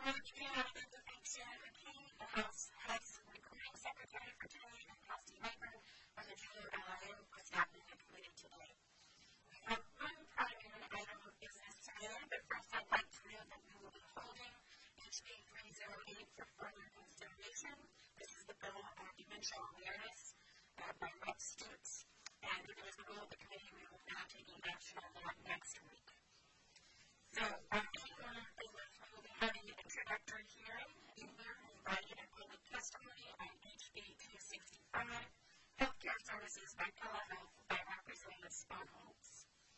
House Recruiting Secretary for today, and Kirsty Viper from the Junior LIM for staffing and committee today. We have one primary item of business today, but first I'd like to note that we will be holding HB 308 for further consideration. This is the bill on dementia awareness by Rex Stutes, and it is the rule of the committee. We will not take any action on that next week. So, we will be having an introductory hearing in here, invited and public testimony on HB 265, Healthcare Services by Telehealth by Representative Sponholz.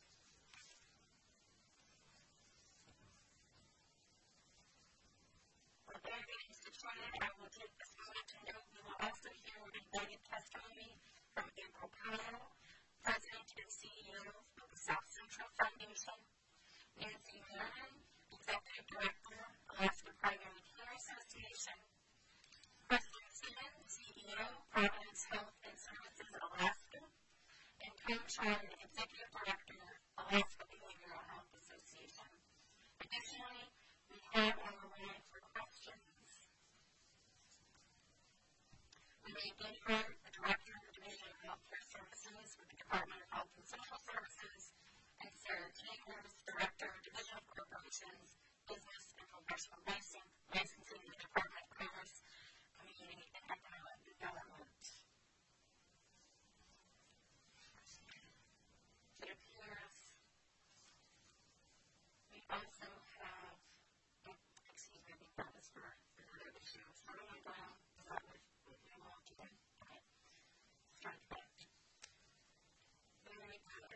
For their meetings to try, I will take this moment to note we will also hear invited testimony from April Pyle, President and CEO of the South Central Foundation, Nancy Mann, Executive Director, Alaska Primary Care Association, Preston Simmons, CEO, Providence Health and Services Alaska, and Tom Chun, Executive Director, Alaska Behavioral Health Association. Additionally, we have on the line for questions Renee Gayhart, the Director of the Division of Healthcare Services with the Department of Health and Social Services, and Sarah Chambers, Director of Division of Corporations, Business and Professional Licensing in the Department of Commerce, Community and Economic Development. It appears we also have, excuse me, I think that was for another issue. Sorry, Brown, is that what you want to do? Okay. Strike that. Very good.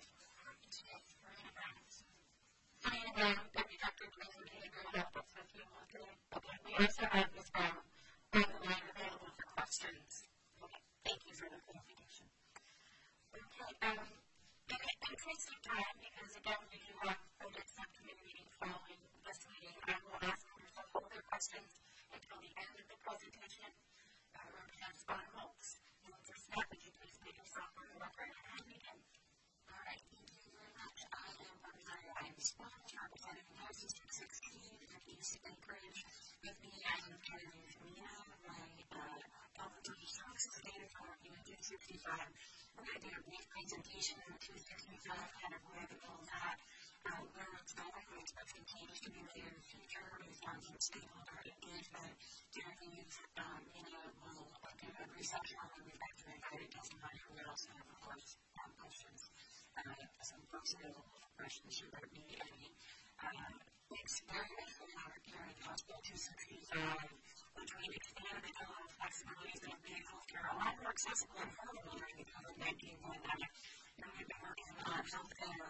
Diana Brown, Deputy Director of Division of Behavioral Health, that's what you want to do. Okay. We also have Ms. Brown on the line available for questions. Okay. Thank you for the clarification. Okay. In the interest of time, because again, we do have a subcommittee meeting following this meeting, I will ask members to hold their questions until the end of the presentation. Representative Sponholz, and first up, would you please make yourself on the record and begin? All right, thank you very much. I am Representative Ivy Sponholz, representing House District 16 in East Anchorage. With me, I have Karen Mina, my Elderly Services Data for Unit 265. We're going to do a brief presentation on 265, kind of where the goals at, where it's going. We expect some changes to be made in the future based on some stakeholder engagement. Interviews, Mina will do a reception on the effective invited testimony. We also have, of course, questions. Some folks available for questions should there be any. Experience in our hearing Hospital 265, which we expand the telehealth flexibilities that make healthcare a lot more accessible and affordable during the COVID-19 pandemic. And we've been working on healthcare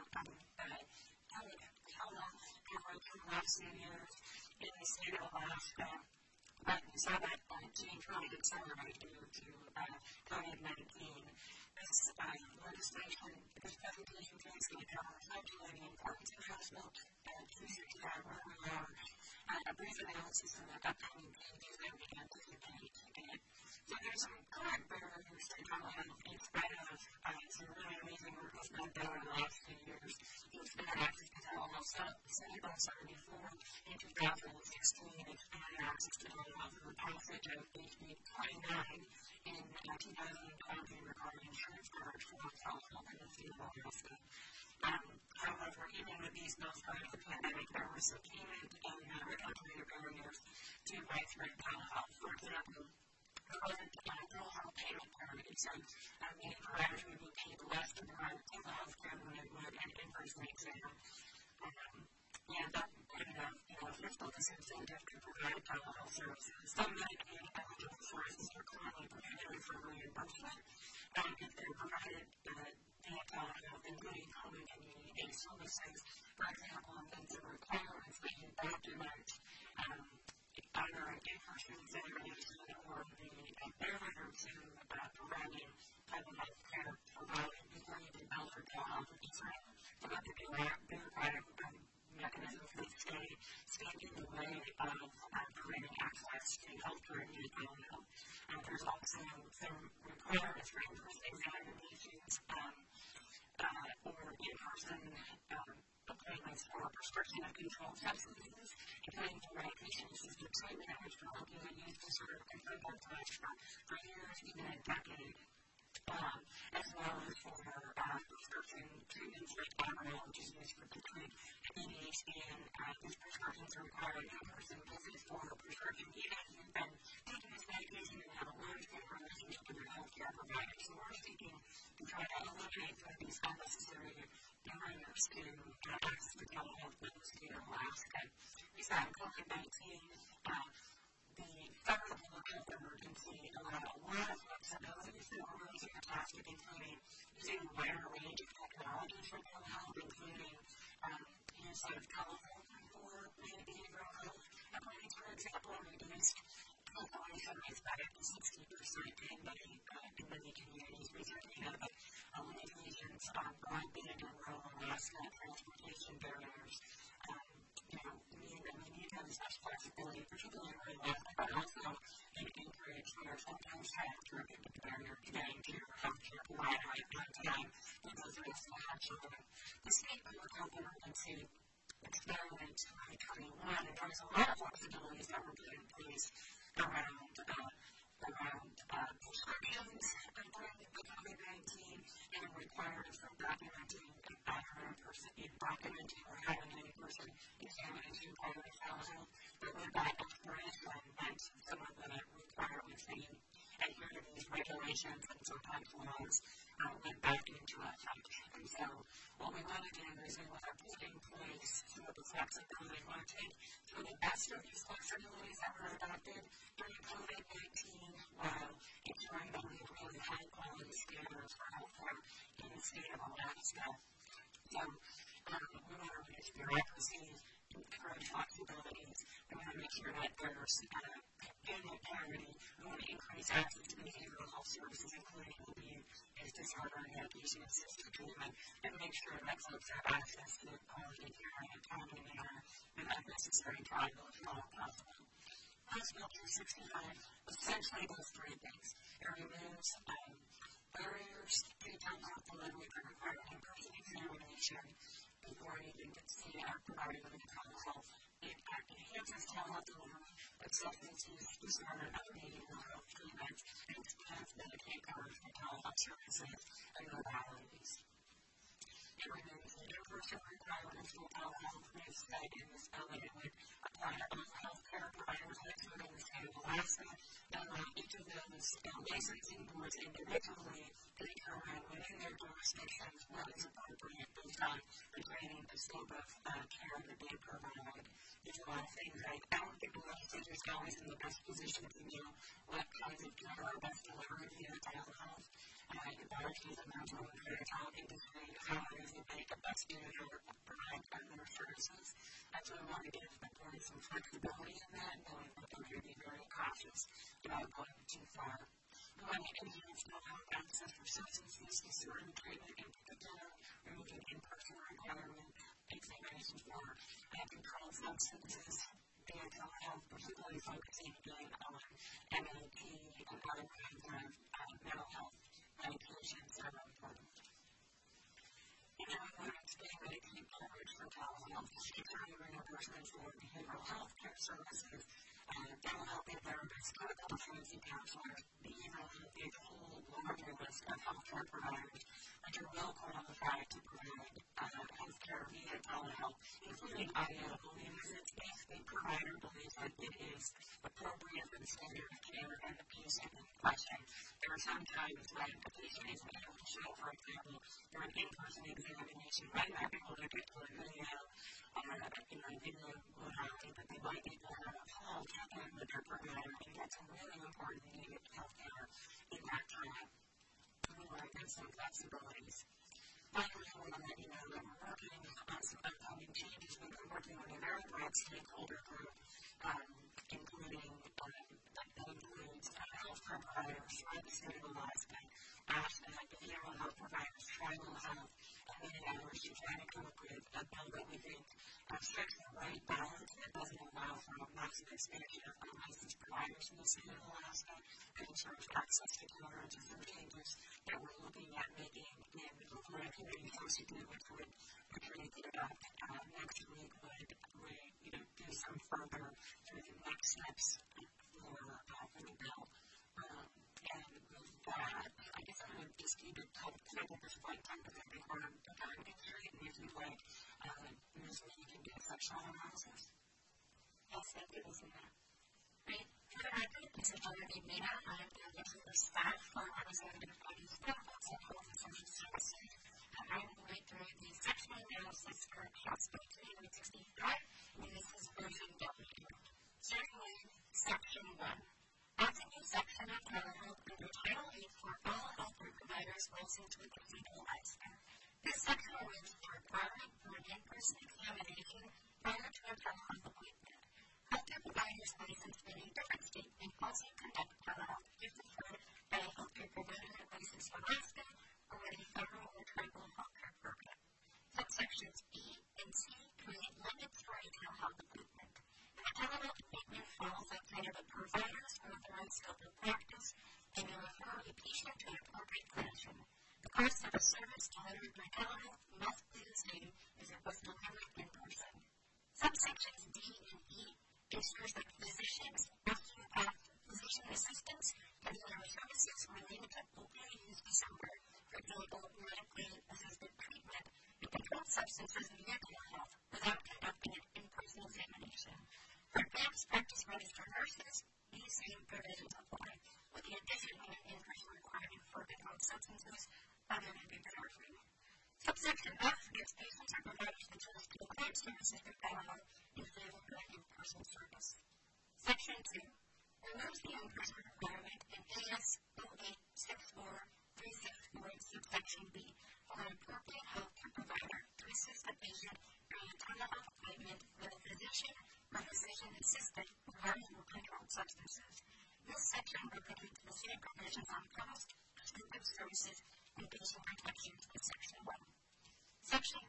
telehealth coverage for the last few years in the state of Alaska. But we saw that change really accelerate due to COVID-19. This legislation, this presentation today is going to cover highlighting the importance of hospital and 265 where we are, a brief analysis of the upcoming changes that we anticipate today. So there's some current barriers to telehealth in spite of some really amazing work that's been done in the last few years. Expanded access to telehealth started by 74 in 2016, expanded access to telehealth with the passage of HB 29 in 2020 regarding insurance coverage for telehealth in the state of Alaska. However, even with these bills prior to the pandemic, there were some payment and regulatory barriers to widespread telehealth. For example, there wasn't telehealth payment parity, so many providers would be paid less to provide telehealth care than they would an in-person exam. And that could have fiscal disincentive to provide telehealth services. Some Medicaid eligible services are currently prohibited from reimbursement if they're provided via telehealth, including home and community-based services. For example, things that requirements that you document either an in-person examination or the barrier to providing telehealth care provided before you can bill for telehealth, which is not to be bureaucratic mechanisms that stand in the way of providing access to healthcare and telehealth. There's also some requirements for in-person examinations or in-person appointments for prescription of controlled substances, including for medication-assisted treatment, which for opioid use disorder and for drug for years, even a decade. As well as for prescription treatments like Adderall, which is used for the treat ADHD, and these prescriptions require an in-person visit for a prescription, even if you've been taking this medication and have a long-term relationship with your healthcare provider. So we're seeking to try to eliminate some of these unnecessary barriers to access to telehealth in the state of Alaska. We saw in COVID-19, the federal public health emergency allowed a lot of flexibility for really to task, including using a wider range of technologies for telehealth, including use of telephone for behavioral health appointments, for example, reduced cancellation rates by up to 60% in many communities. Researching out that limitations on broadband in rural Alaska, transportation barriers, we need to have as much flexibility, particularly in rural Alaska, but also in Anchorage, where sometimes childcare can be a barrier to getting to your healthcare provider at one time for those of us who have children. The state public health emergency experiment in 2021, and there was a lot of flexibilities that were put in place around prescriptions during the COVID-19 and required for documenting or having an in-person examination prior to telehealth. But with that expiration meant some of the requirements that you adhere to these regulations and sometimes laws went back into effect. And so what we want to do is we want to put in place some of the flexibility. We want to take some of the best of these flexibilities that were adopted during COVID-19 while ensuring that we have really high quality standards for healthcare in the state of Alaska. So we want to reduce bureaucracy, encourage flexibilities. We want to make sure that there's payment parity. We want to increase access to behavioral health services, including abuse disorder and medication-assisted treatment, and make sure that folks have access to quality care in a timely manner and unnecessary travel if at all possible. House Bill 265 essentially does three things. It removes barriers to telehealth delivery that require in-person examination before you even get to see our provider with telehealth. It enhances telehealth delivery of substance use disorder and other behavioral health treatments, and expands Medicaid coverage for telehealth services and modalities. It removes the in-person requirements for telehealth. We said in this bill that it would apply to all healthcare providers located in the state of Alaska, and allow each of those licensing boards individually to determine within their jurisdictions what is appropriate based on the training, the scope of care that they provide. There's a lot of things I don't think the legislature is always in the best position to know what kinds of care are best delivered via telehealth. The biology of mental and telehealth industry, how it is that they get best to provide their services. And so we want to give the board some flexibility in that, knowing that they're going to be very cautious about going too far. We want to enhance telehealth access for substance use disorder treatment in particular, removing in-person requirement examinations for controlled substances via telehealth, particularly focusing again on MAT and other kinds of mental health medications that are important. And then we want to expand Medicaid coverage for telehealth, securing reimbursement for behavioral health care services, telehealth therapists, clinical prevention counselors, behavioral health, a whole larger list of healthcare providers which are well qualified to provide healthcare via telehealth, including audio-only visits if the provider believes that it is appropriate for the standard of care and the patient in question. There are some times when the patient is able to show, for example, for an in-person examination, might not be able to get to a video modality, but they might be able to have a call, check in with their provider, and get some really important needed healthcare in that time. We want to give some flexibilities. Finally, I want to let you know that we're working on some upcoming changes. We've been working on a very broad stakeholder group, including that includes healthcare providers throughout the state of Alaska, ASHA, behavioral health providers, tribal health, and many others to try to come up with a bill that we think strikes the right balance that doesn't allow for a massive expansion of unlicensed providers in the state of Alaska and ensures access to care, and just some changes that we're looking at making in the community health to do, which would create the next week would do some further sort of next steps for the bill. And with that, I guess I'm going to just keep it tight at this point in time because I think we're on the time constraint. And if you'd like, Ms. Lee, you can do a sectional analysis. Yes, thank you, Ms. Nina. Great. For the record, this is Genevieve Nina. I am the executive staff for Representative Patty's Benefits and Health and Social Services. I will read through the sectional analysis for House Bill 3865, and this is version W. Starting with Section 1. As a new section of telehealth under Title 8 for all healthcare providers licensed with a legal license. This section removes the requirement for an in-person examination prior to a telehealth appointment. Healthcare providers licensed in a different state may also conduct telehealth if referred by a healthcare provider licensed in Alaska or with a federal or tribal healthcare program. Subsections B and C create limits for a telehealth appointment. If a telehealth appointment falls outside of a provider's authorized scope of practice, they may refer a patient to an appropriate clinician. The cost of a service delivered by telehealth must be the same as it was delivered in person. Subsections D and E ensures that physicians, osteopaths, physician assistants, and other services related to opioid use disorder, for example, medically assisted treatment, and controlled substances via telehealth without conducting an in-person examination. For advanced practice registered nurses, these same provisions apply, with the addition of an in-person requirement for controlled substances other than buprenorphine. Subsection F gives patients or providers the choice to decline services for telehealth in favor of an in-person service. Section 2 removes the in-person requirement in AS 0864-364 subsection B for an appropriate healthcare provider to assist a patient during a telehealth appointment with a physician or physician assistant regarding controlled substances. This section replicates the same provisions on cost, scope of services, and patient protections in Section 1. Section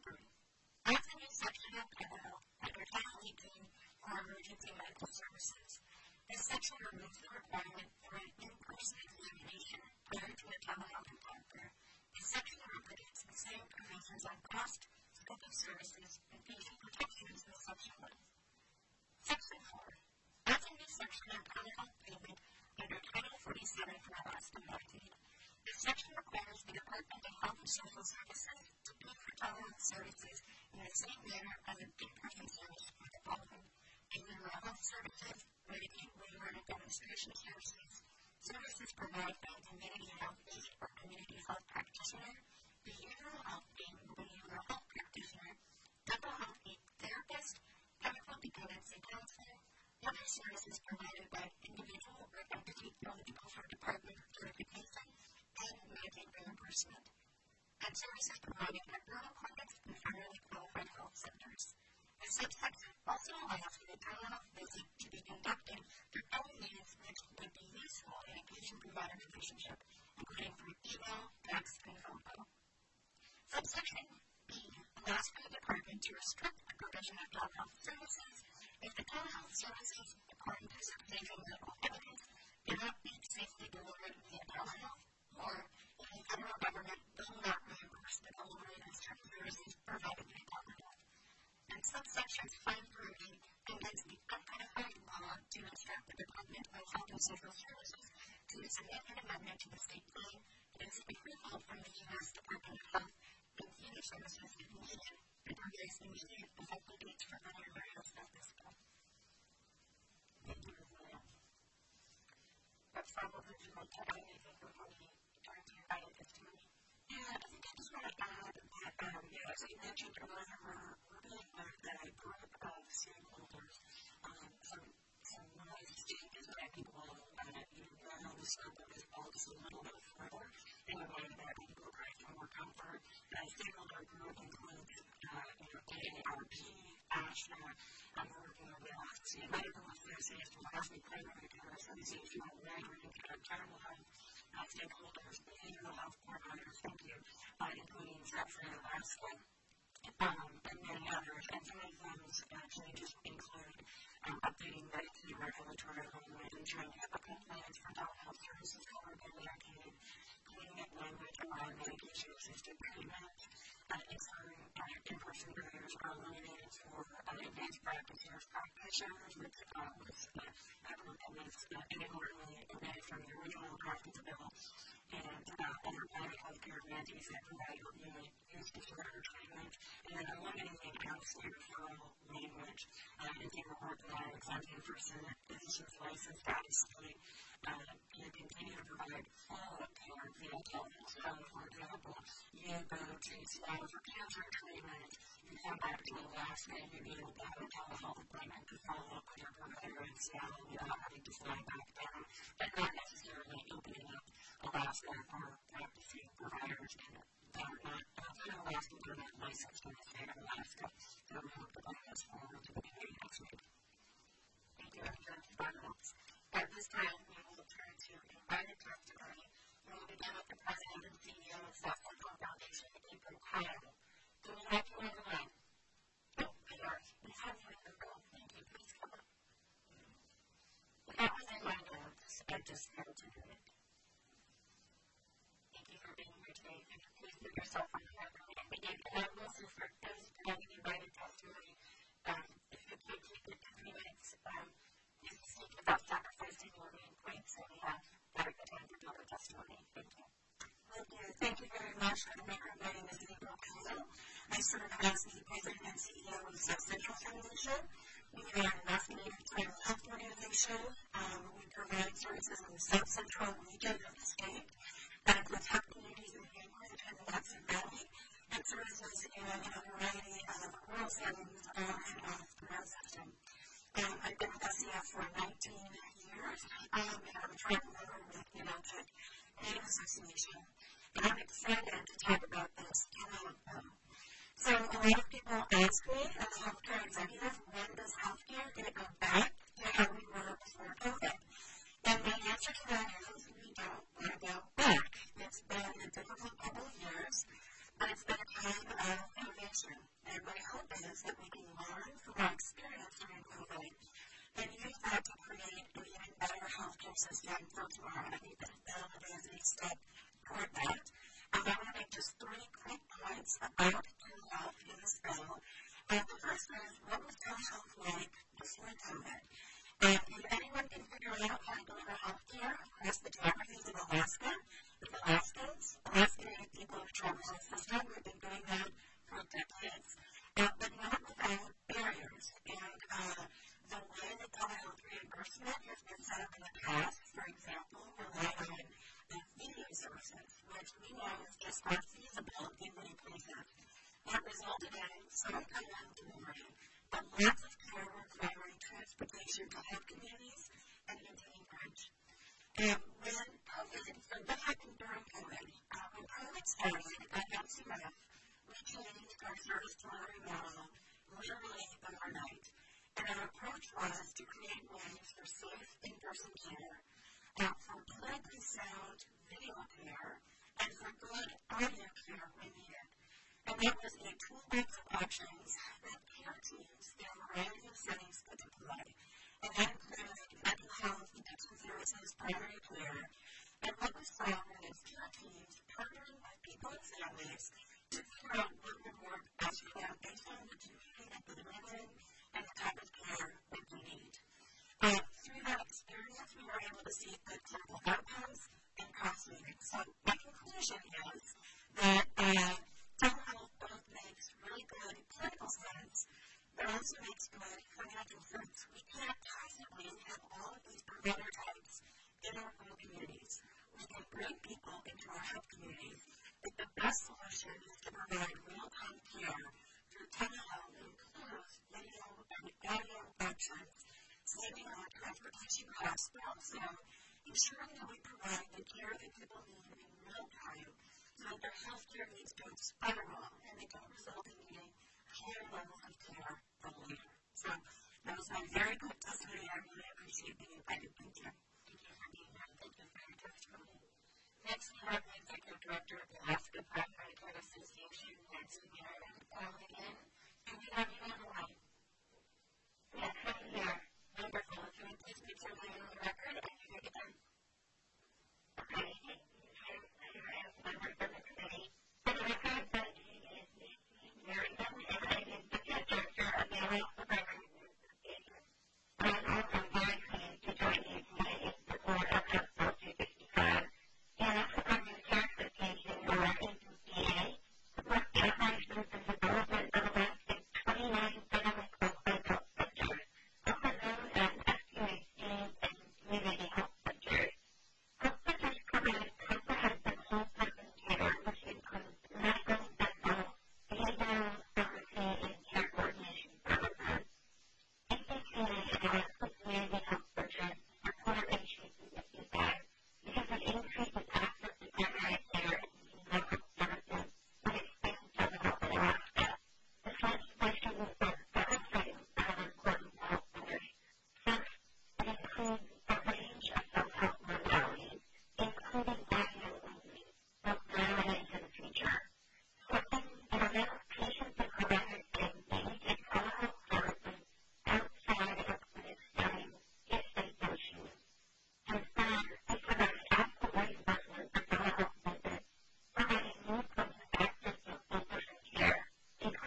3. As a new section of telehealth under Title 18 for emergency medical services, this section removes the requirement for an in-person examination prior to a telehealth encounter. This section replicates the same provisions on cost, scope of services, and patient protections in Section 1. Section 4. As a new section of telehealth payment under Title 47 for Alaska Medicaid, this section requires the Department of Health and Social Services to pay for telehealth services in the same manner as an in-person service for the following: behavioral health services, Medicaid waiver and demonstration services, services provided by a community health aide or community health practitioner, behavioral health aide or behavioral health practitioner, mental health aide therapist, chemical dependency counselor, other services provided by an individual or entity eligible for department certification, and Medicaid reimbursement, and services provided by rural clinics and federally qualified health centers. The subsection also allows for the telehealth visit to be conducted through any means which would be useful in a patient-provider relationship, including through email, text, and phone call. Subsection B allows for the department to restrict the provision of telehealth services if the telehealth services, according to substantial medical evidence, cannot be safely delivered via telehealth, or if the federal government will not reimburse the delivery of certain services provided via telehealth. And subsections 5 through 8 contains the uncodified law to instruct the Department of Health and Social Services to submit an amendment to the state plan and seek approval from the U.S. Department of Health and Human Services if needed, and provides immediate effective dates for other areas of this bill. Thank you, Maria. That's probably too much to add anything before we turn to your item testimony. Yeah, I think I just want to add that, as I mentioned earlier, we're being a group of stakeholders, some nice changes that I think will narrow the scope of this policy a little bit further in a way that people will have more comfort. The stakeholder group includes AARP, ASHA, we're working with the Alaska Medical Association, Alaska Primary Care Association, a wide range of general health stakeholders, behavioral health providers, including Southern Alaska, and many others. And some of those changes include updating Medicaid regulatory language, ensuring ethical plans for telehealth services covered by Medicaid, cleaning up language around medication-assisted treatment, external in-person barriers are eliminated for advanced practice nurse practitioners, which was inadvertently omitted from the original draft of the bill, and other private healthcare entities that provide use disorder treatment, and then eliminating out-of-state referral language in favor of exempting physician's license status to continue to provide follow-up care via telehealth. For example, you go to Seattle for cancer treatment, you come back to Alaska, and you'd be able to have a telehealth appointment to follow up with your provider in Seattle without having to fly back down, but not necessarily opening up Alaska for practicing providers that are not outside of Alaska, but are not licensed in the state of Alaska. So we hope to bring this forward to the community next week. Thank you, everyone. At this time, we will turn to invited testimony. We will begin with the President and CEO of South Central Foundation, April Kyle. Do we have you on the line? No, we are. We have you on the phone. Thank you. Please come up. That was in my notes. I just had to do it. Thank you for being here today. Please put yourself on the record and begin. And listen, for those providing invited testimony, if you could keep it to 3 minutes, please speak without sacrificing your main points, and we have adequate time for public testimony. Thank you. Thank you very much for inviting me to the April. I serve as the President and CEO of South Central Foundation. We are an affiliated private health organization. We provide services in the South Central region of the state. That includes health communities in the Anchorage and the Hudson Valley, and services in a variety of rural settings on and off the rail system. I've been with SEF for 19 years, and I'm a tribal member with the United Native Association. And I'm excited to talk about this coming up. So a lot of people ask me, as a healthcare executive, when does healthcare get to go back to how we were before COVID? And my answer to that is we don't want to go back. It's been a difficult couple of years, but it's been a time of innovation. And my hope is that we can learn from our experience during COVID and use that to create an even better healthcare system for tomorrow. I think that the bill is a step toward that. I want to make just 3 quick points about telehealth in this bill. The first is, what was telehealth like before COVID? If anyone can figure out how to deliver healthcare across the geographies of Alaska, with Alaska Native people who travel the system, we've been doing that for decades, but not without barriers. And the way that telehealth reimbursement has been set up in the past, for example, relied on video services, which we know is just not feasible in many places. That resulted in some telehealth delivery, but lots of care requiring transportation to health communities and into Anchorage. And when COVID, so what happened during COVID? When COVID started at MCF, we changed our service delivery model literally overnight. And our approach was to create ways for safe in-person care, for clinically sound video care, and for good audio care when needed. And that was a toolbox of options that care teams in a variety of settings could deploy. And that included mental health, addiction services, primary care. And what we saw was care teams partnering with people and families to figure out what would work best for them based on the community that they live in and the type of care that they need. Through that experience, we were able to see good clinical outcomes and cost savings. So my conclusion is that telehealth both makes really good clinical sense, but also makes good financial sense. We can't possibly have all of these provider types in our rural communities. We can bring people into our health communities, but the best solution is to provide real-time care through telehealth that includes video and audio options, saving on transportation costs, but also ensuring that we provide the care that people need in real time so that their health care needs don't spiral and they don't result in needing higher levels of care than later. So that was my very quick testimony. I really appreciate being invited. Thank you. Thank you for being here. Thank you for your testimony. Next, we have the Executive Director of the Alaska Primary Care Association, Nancy Merriman, calling in. And we have you on the line. Yes, I'm here. Wonderful. Can you please put your name on the record and you can begin? Okay. I'm a member of the committee. So the record is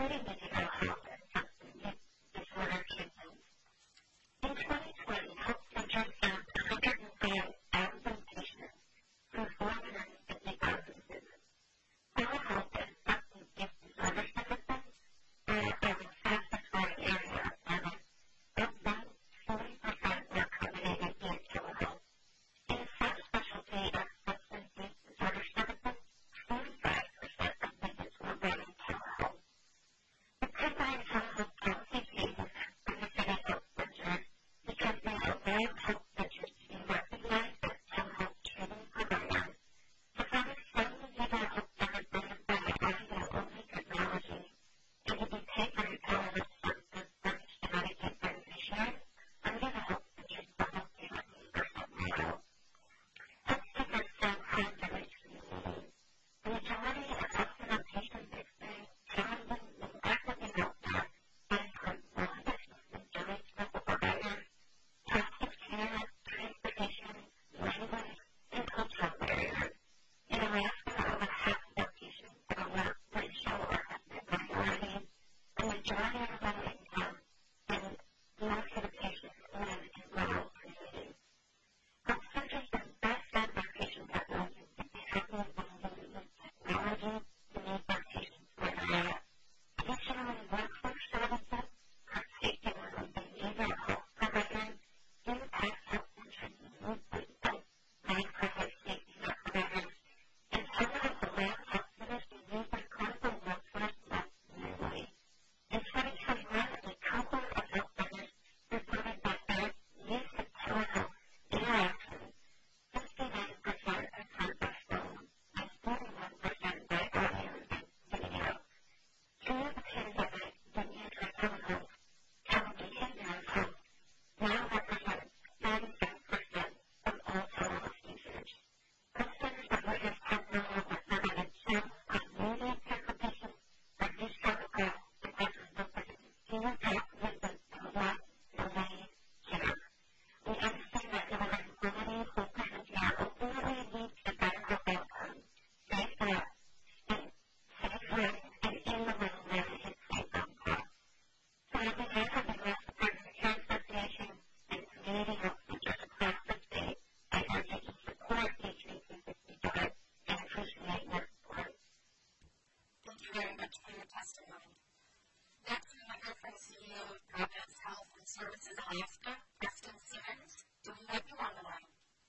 Services Alaska, Preston Simmons. Do we have you on the line?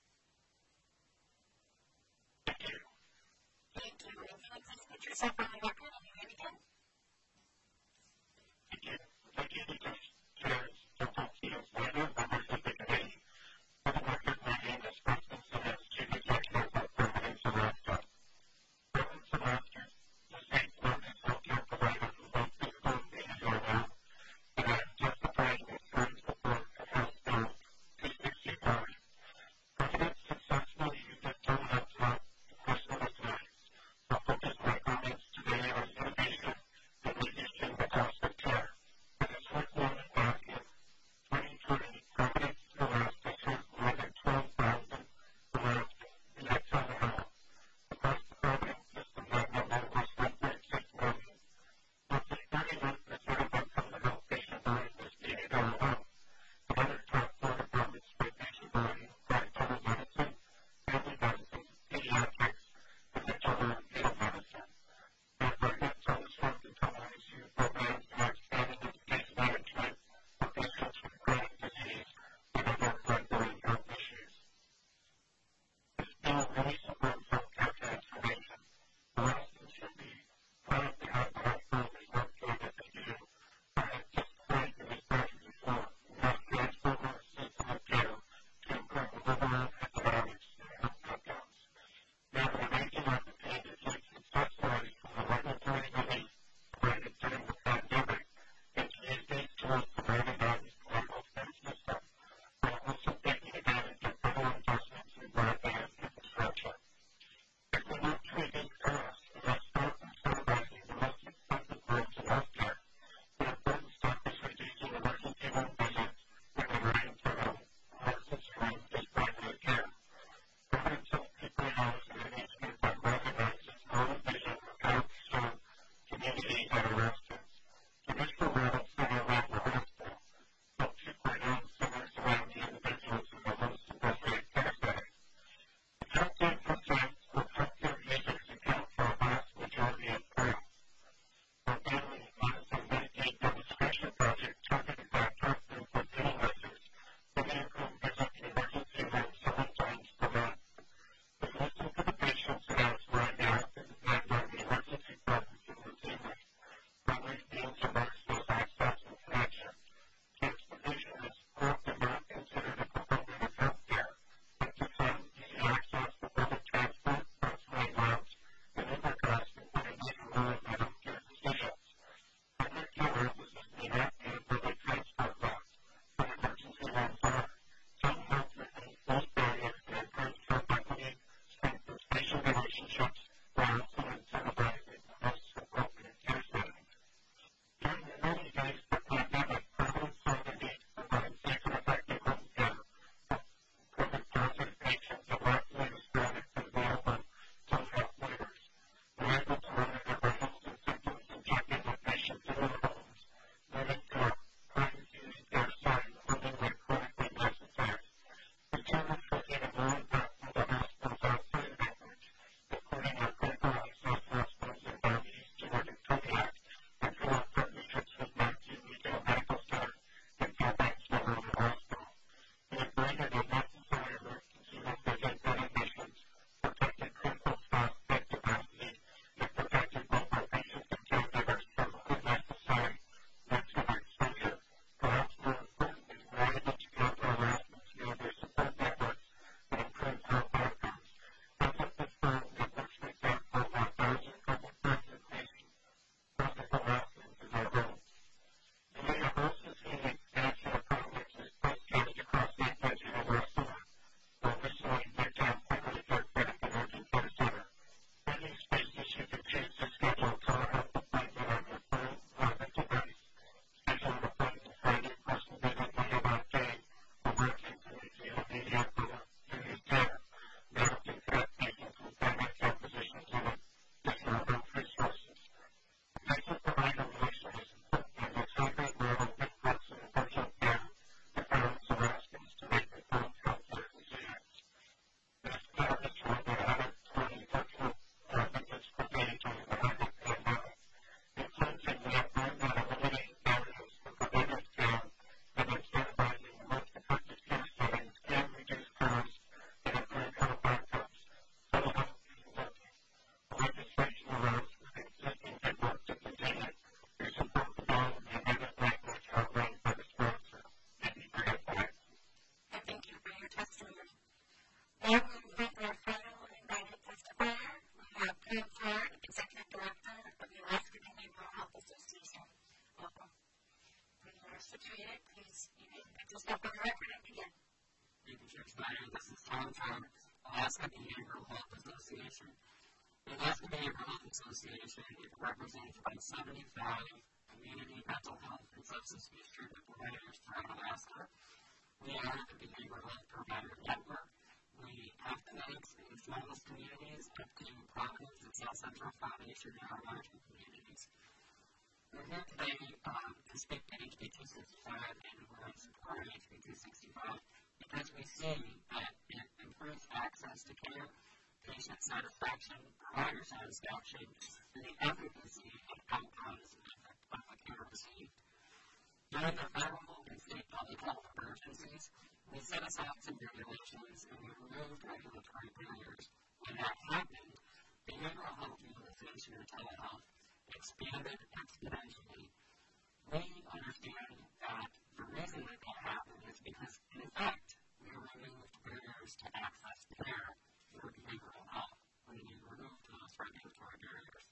Thank you. And can you please put yourself on the record and you're ready again? And with our final invited testifier, we have Pam Clark, Executive Director of the Alaska Behavioral Health Association. Welcome. When you are situated, please, you can put yourself on the record and begin. Thank you, Chair Snyder. This is Tom from Alaska Behavioral Health Association. The Alaska Behavioral Health Association represents about 75 community mental health and substance abuse treatment providers throughout Alaska. We are the Behavioral Health Provider Network. We have clinics in the smallest communities up to Providence and South Central Foundation in our larger communities. We're here today to speak to HB 265 and we're in support of HB 265 because we see that it improves access to care, patient satisfaction, provider satisfaction, and the efficacy of outcomes of the care received. During the federal and state public health emergencies, we set aside some regulations and we removed regulatory barriers. When that happened, behavioral health utilization and telehealth expanded exponentially. We understand that the reason that happened is because, in fact, we removed barriers to access care for behavioral health when we removed those regulatory barriers.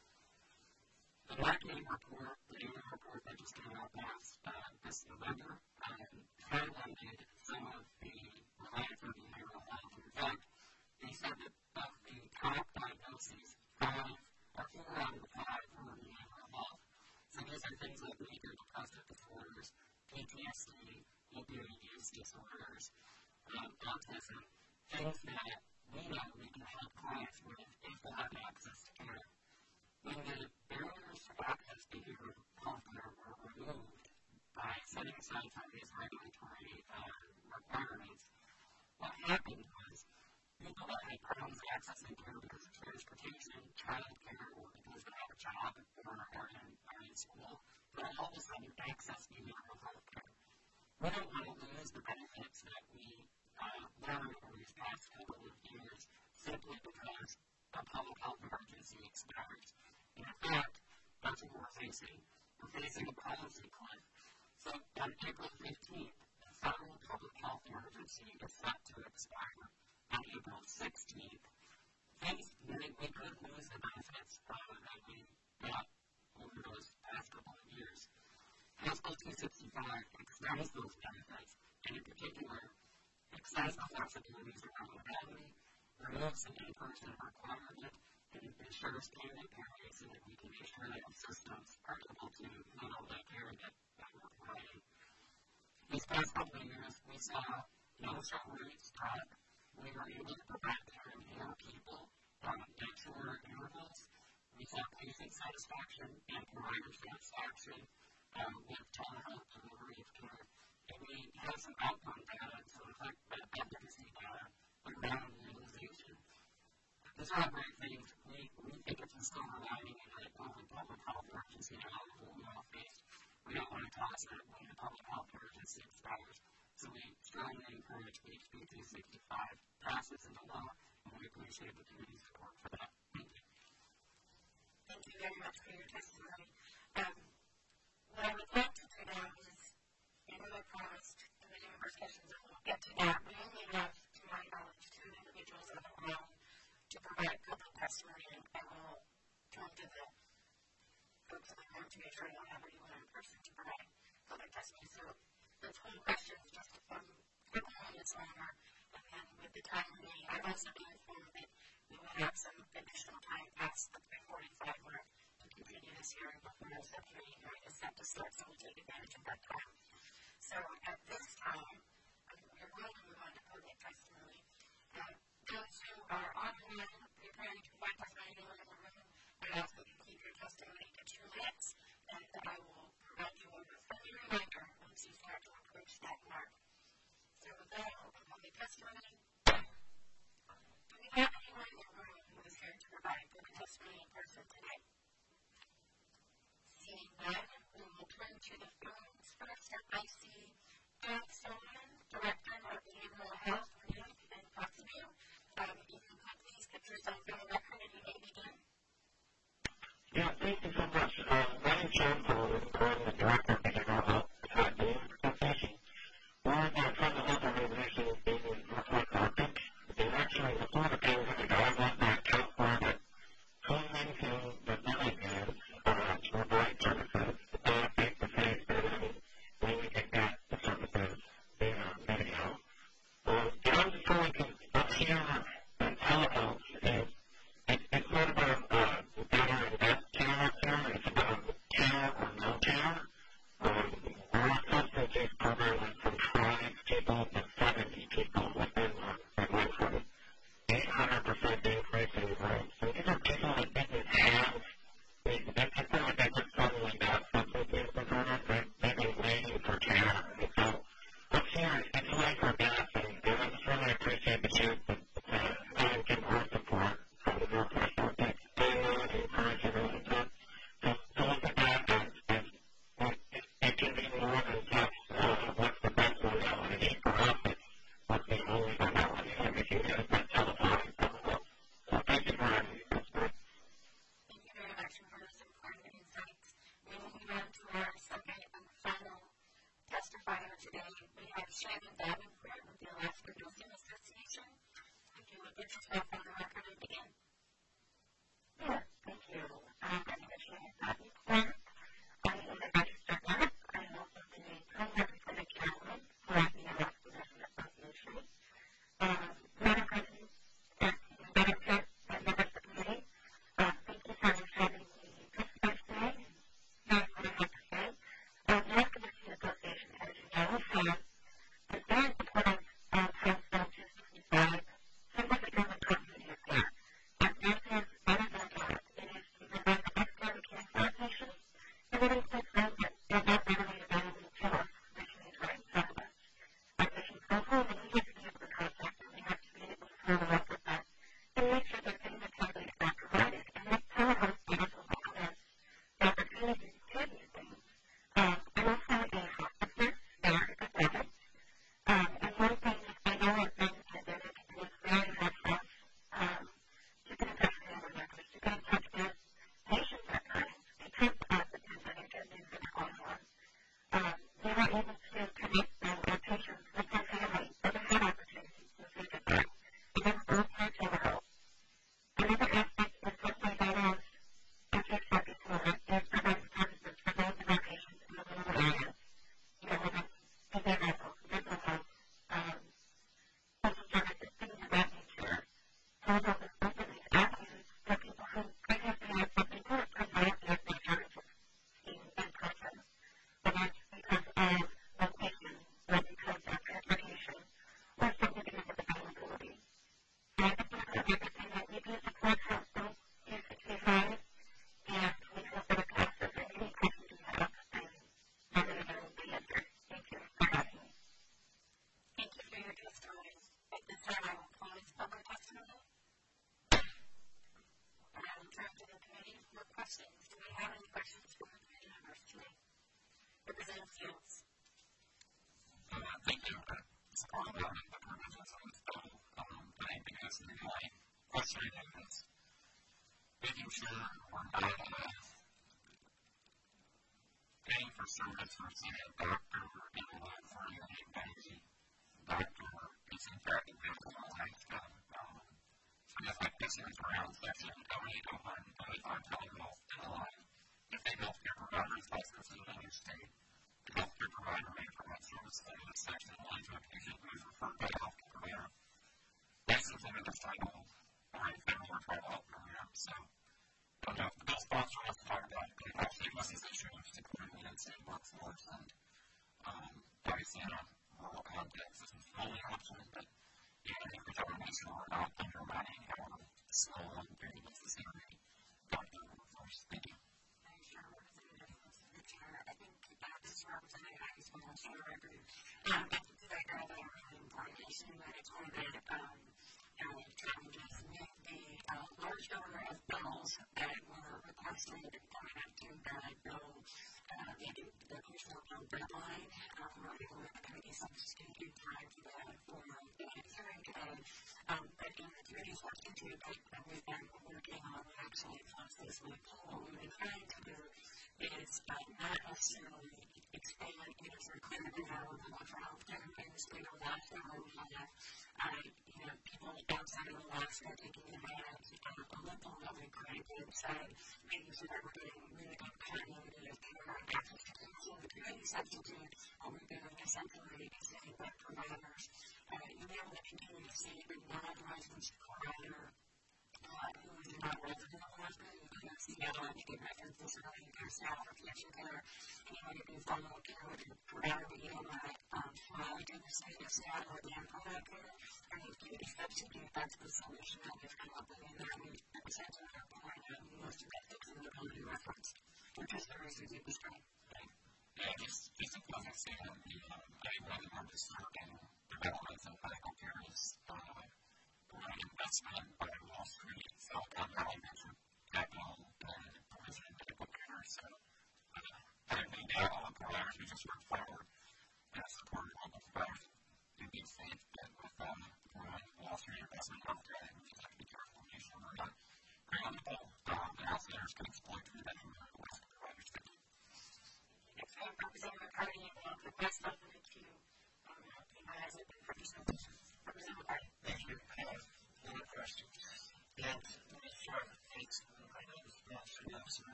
The marketing report, the annual report that just came out this November, highlighted some of the reliance on behavioral health. In fact, they said that of the top diagnoses, 4 out of the 5 were behavioral health. So these are things like major depressive disorders, PTSD, opioid use disorders, autism, things that we know we can help clients with if they have access to care. When the barriers to access to behavioral health care were removed by setting aside some of these regulatory requirements, what happened was people that had problems accessing care because of transportation, child care, or because they have a job or are in school, but all of a sudden access behavioral health care. We don't want to lose the benefits that we learned over these past couple of years simply because a public health emergency expires. And in fact, that's what we're facing. We're facing a policy cliff. So on April 15th, the federal public health emergency is set to expire. On April 16th, we could lose the benefits that we got over those past couple of years. House Bill 265 extends those benefits, and in particular, extends the flexibilities around modality, removes an in-person requirement, and ensures payment parity so that we can make sure that systems are able to handle the care that we're providing. These past couple of years, we saw no-show rates drop. We were able to provide care to more people at shorter intervals. We saw patient satisfaction and provider satisfaction with telehealth delivery of care. And we have some outcome data, so efficacy data around utilization. These are all great things. We think it's a silver lining in a public health emergency now that we all face. We don't want to toss it when the public health emergency expires. So we strongly encourage HB 265 passes into law, and we appreciate the community support for that. Thank you. Thank you very much for your testimony. What I would like to do now is, in the past, in the numerous sessions that we'll get to that, we only have, to my knowledge, 2 individuals on the line to provide public testimony, and I will turn to the folks in the room to make sure I don't have anyone in person to provide public testimony. So the 20 questions just from quickly this longer, and then with the time remaining, I've also been informed that we will have some additional time past the 3:45 mark to continue this hearing before the subcommittee hearing is set to start, so we'll take advantage of that time. So at this time, we're going to move on to public testimony. Those who are online, preparing to provide testimony in the room, I ask that you keep your testimony to 2 minutes, and I will provide you with a friendly reminder once you start to approach that mark. So with that, I'll open public testimony. Do we have anyone in the room who is here to provide public testimony in person today? Seeing none, we will turn to the phones first. I see John Sullivan, Director of Behavioral Health for Youth in Foxview. If you could please put yourself on the record and you may begin. Yeah, thank you so much. My name is John Sullivan. I'm the Director of Behavioral Health at the Association. We're a private health organization based in Northwest Arctic. The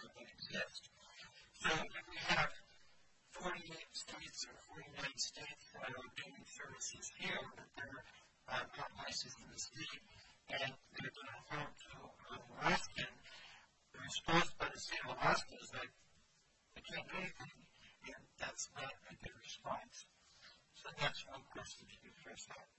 that exist. So if we have 48 states or 49 states that are doing services here, but they're not licensed in the state, and they're going to harm to Alaskan, the response by the state of Alaska is that they can't do anything, and that's not a good response. So that's one question to be first out.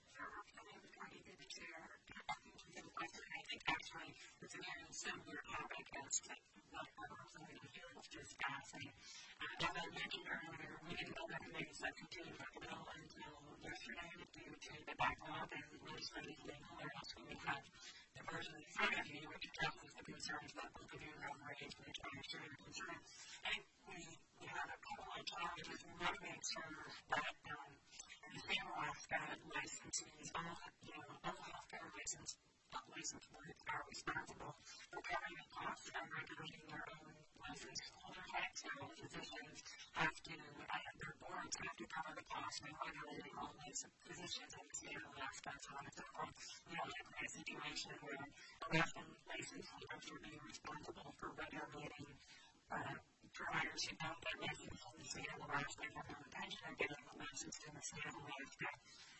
I think actually it's a very similar topic as to what our representative here was just asking. As I mentioned earlier, we didn't know that committee substitute for the bill until yesterday due to the backlog and legislative legal errors. We have the version in front of you, which addresses the concerns that both of you have raised, which I share your concerns. I think we have a couple of challenges. We want to make sure that the state of Alaska licensees, all healthcare licensed boards are responsible for covering the cost of regulating their own license holders. So physicians have to, their boards have to cover the cost of regulating all licensed physicians in the state of Alaska. So on a typical, a situation where Alaskan license holders would be responsible for regulating providers who don't get licensed in the state of Alaska and have no intention of getting licensed in the state of Alaska.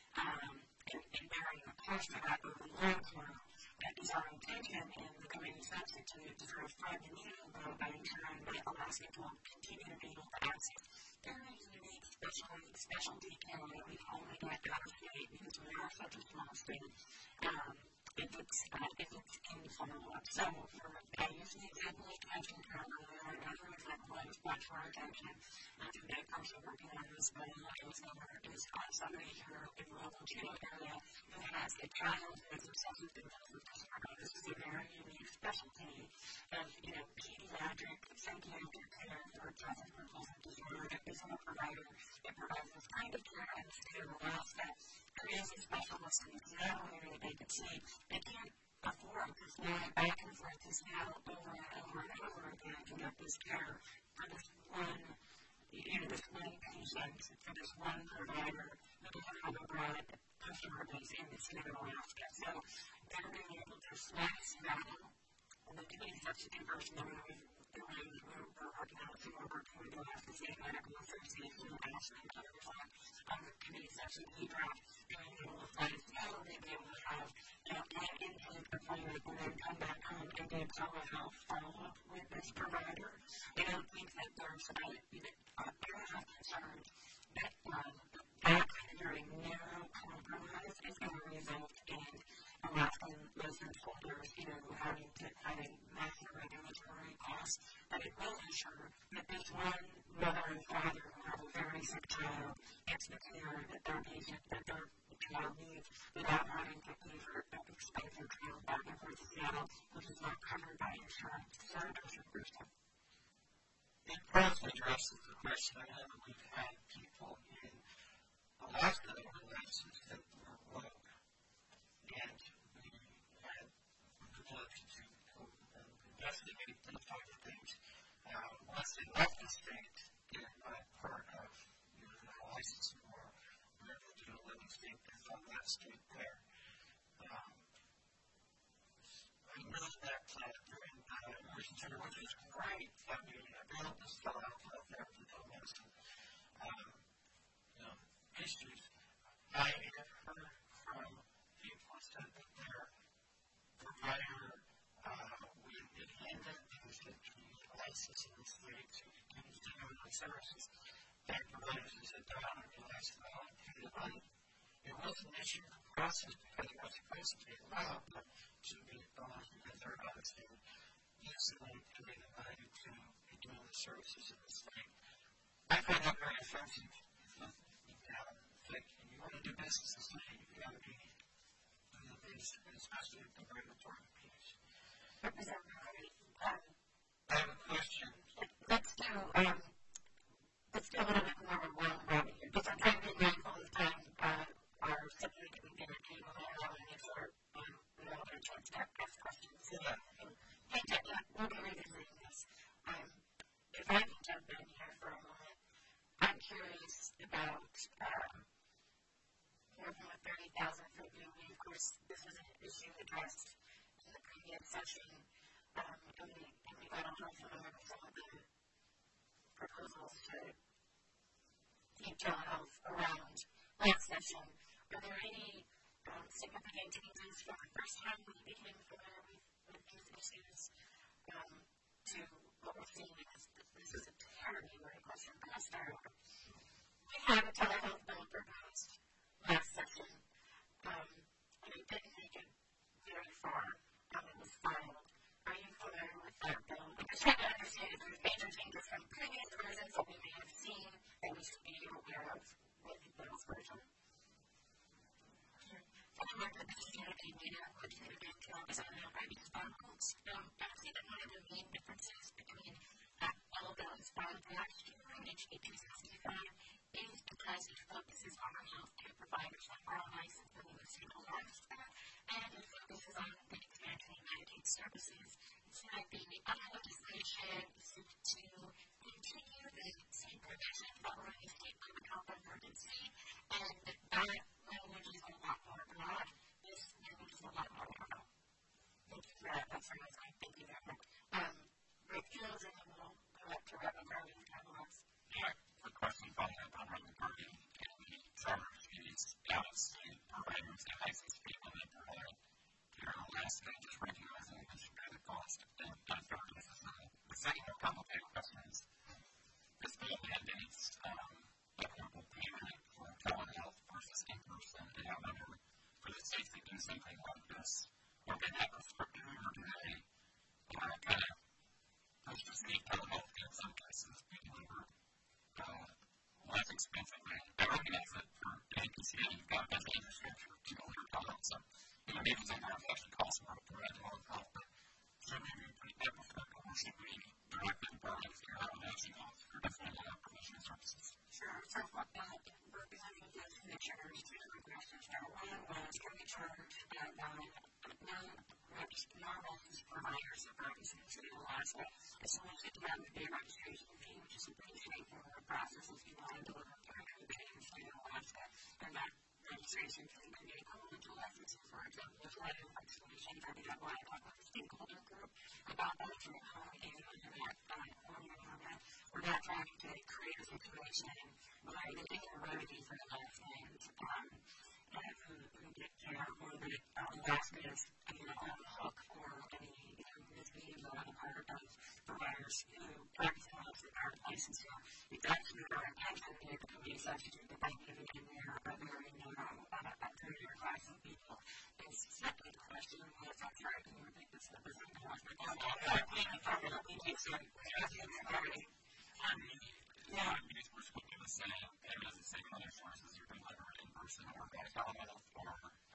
And bearing the cost of that over the long term, that is our intention in the committee substitute to sort of thread the needle by ensuring that Alaskans will continue to be able to access very unique specialty care that we can only get out of state because we are such a small state. If it's in follow-up. So, I use the example of pension care earlier, another example that is brought to our attention. I think that person working on this bill is somebody here in the local Chino area who has a child who is obsessive compulsive disorder. This is a very unique specialty of, pediatric psychiatric care for obsessive compulsive disorder that isn't a provider. It provides this kind of care in the state of Alaska. There is a specialist in the Seattle area they could see they can't afford to fly back and forth to Seattle over and over and over again to get this care for this one, this one patient, for this one provider who doesn't have a broad customer base in the state of Alaska. So they're being able to fly to Seattle, and the committee substitute version that we're working on, so we're working with the Alaska State Medical Association and National Others on the committee substitute draft, being able to fly to Seattle, being able to have an intake appointment and then come back home and do telehealth follow-up with this provider. I don't think that there's a concern that that kind of very narrow compromise is going to result in Alaskan license holders, having massive regulatory costs, but it will ensure that this one mother and father who have a very sick child gets the care that their patient, that their child needs without having to pay for an expensive travel back and forth to Seattle, which is not covered by insurance. So there's your first one. It partly addresses the question I have. We've had people in Alaska that were licensed that were woke, and we had looked to investigate those type of things. Once they left the state, they're not part of the license or whatever to live in the state, they're from that state there. I know that during emergency, which is great, available to fill out therapy for medicine issues. I have heard from people who said that their provider would get handed because they need a license in the state to use general services. That providers would sit down and realize that I don't pay the money. It was an issue of the process because it was supposed to be allowed, but it should be gone because they're out of state. Easily paying the money to be doing the services in the state. I find that very offensive. You want to do business in the state, you've got to be doing the base, especially the regulatory piece. I have a question. Let's do a little bit more of a wild rabbit here, because I'm trying to be mindful of the time our subject that we've been at table and make sure we all get a chance to ask questions. Hey, Tanya, we'll be revisiting this. If I can jump in here for a moment, I'm curious about working with 30,000 for the of course, this was an issue addressed in the previous session. and we got on familiar with some of the proposals to keep telehealth around last session. Are there any significant changes from the first time we became familiar with these issues to what we're seeing? This is a terribly great question, but I'll start over. We had a telehealth bill proposed last session, and it didn't make it very far. It was filed. Are you familiar with that bill? I'm just trying to understand if there's major changes from previous versions that we may have seen that we should be aware of with the bill's version. I remember this is going to be made up with the design of IB's articles. I see that one of the main differences between all of those filed last year and HB 265 is because it focuses on our healthcare providers that are licensed in the single lifestyle, and it focuses on the expansion of Medicaid services. So the other legislation is to continue the same provision following the state public health emergency, and that language is a lot more broad. This language is a lot more narrow. Thank you for that. That's very nice. Thank you very much. Rick Fields, and then we'll go up to Reverend Garvey and Camelot. Yeah, the question following up on Reverend Garvey and the charters fees out-of-state providers and licensed people that provide care last night, just recognizing this should the cost. And this is the second more complicated question is this bill mandates equitable payment for telehealth versus in-person, and I wonder for the states that do something like this, or they have prescriptive, or do they kind of push to state telehealth in some cases be delivered less expensively? I recognize that for APCA you've got a bunch of infrastructure to deliver telehealth, so maybe some of it actually costs more to provide telehealth, but should we be that prescriptive, or should we direct them burning for your obligation costs for definitely provision services? Sure. So what representing the commissioners to the questions now, one was can we charge non-licensed providers of practices to Alaska as soon as you have the registration fee, which is a pretty straightforward process if you want to deliver primary care in the state of Alaska, and that registration fee can be equivalent to licenses, for example. There's a lot of legislation that we have lined up with the stakeholder group about that to accommodate under that formula. We're not trying to create a situation where they get a remedy for the last names and get care, or that Alaska is on the hook for any misdeeds on the part of providers who practice in Alaska that aren't licensed here. It's actually our intention that it can be a substitute, but by giving in there a very narrow, greater class of people. And second question was, I'm sorry, can you repeat this? That was on the last one. Yeah, because we're supposed to be the same, and as the same other sources are delivered in person or by telehealth or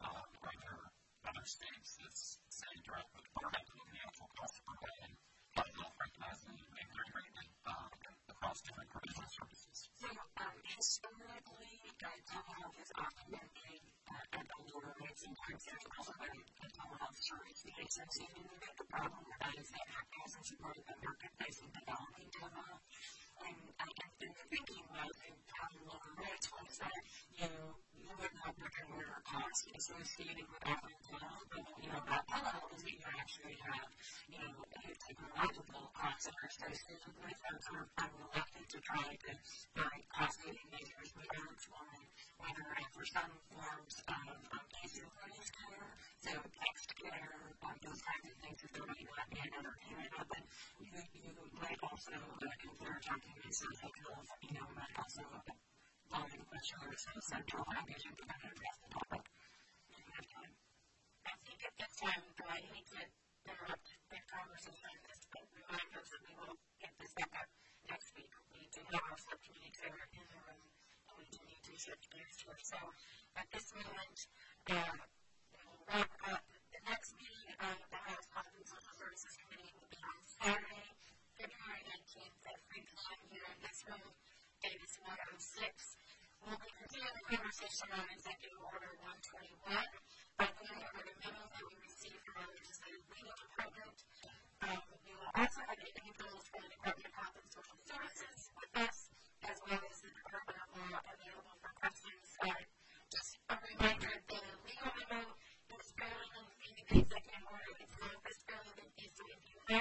other states, it's saying directly or having the actual cost of providing telehealth, recognizing it may vary greatly across different provision services. So, historically, telehealth has often been paid at the lower rates. Sometimes there's also a telehealth service fee associated with it. The problem with that is that it hasn't supported the marketplace in developing telehealth. And the thinking was in having lower rates was that you wouldn't have brick-and-mortar costs associated with offering telehealth, but about telehealth is that you actually have technological costs that are associated with it. So I'm reluctant to try to find cost-saving measures without exploring whether for some forms of case-in-point care, so text care, those kinds of things, if there might not be another payment of it, you might also consider talking to social health, might also follow the question of central language and kind of address the topic. Do you have time? I think at this time, I hate to interrupt the conversation on this, but remind us that we will get this back up next week. We do have our subcommittees that are in the room, and we do need to shift gears here. So at this moment, we'll wrap up. The next meeting of the House Health and Social Services Committee will be on Saturday, February 19th at 3 p.m. here in this room, Davis 106. We'll be continuing the conversation on Executive Order 121 by going over the memo that we received from our legislative legal department. We will also have individuals from the Department of Health and Social Services with us, as well as the Department of Law available for questions. Just a reminder, the legal memo is fairly lengthy. The executive order itself is fairly lengthy, so if you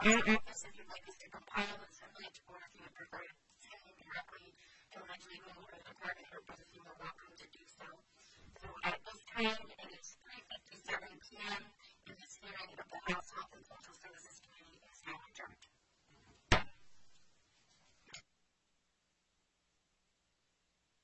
office if you'd like us to compile this image, or if you would prefer to send me directly to my Gmail or the department, or both of you are welcome to do so. So at this time, it is